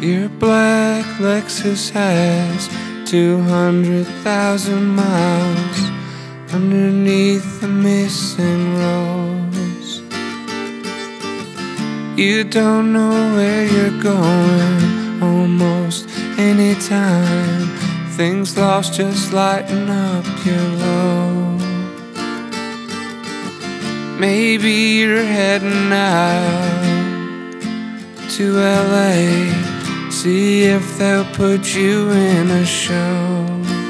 Your black Lexus has 200,000 miles underneath the missing roads. You don't know where you're going almost any time. Things lost just lighten up your load. Maybe you're heading out to LA, see if they'll put you in a show.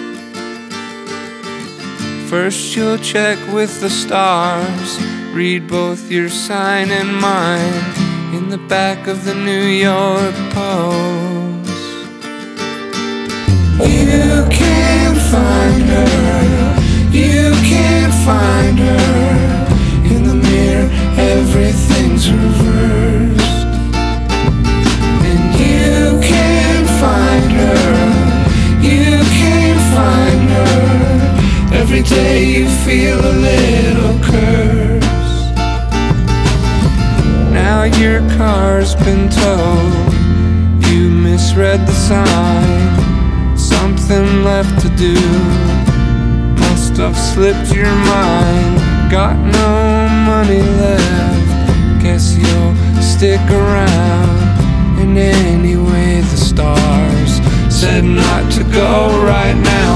First you'll check with the stars, read both your sign and mine in the back of the New York Post. You can't find her, you can't find her. In the mirror everything's reversed, and you can't find her, you can't find her. Every day you feel a little cursed. Now your car's been towed, you misread the sign, something left to do must have slipped your mind. Got no money left, guess you'll stick around. And anyway the stars said not to go right now.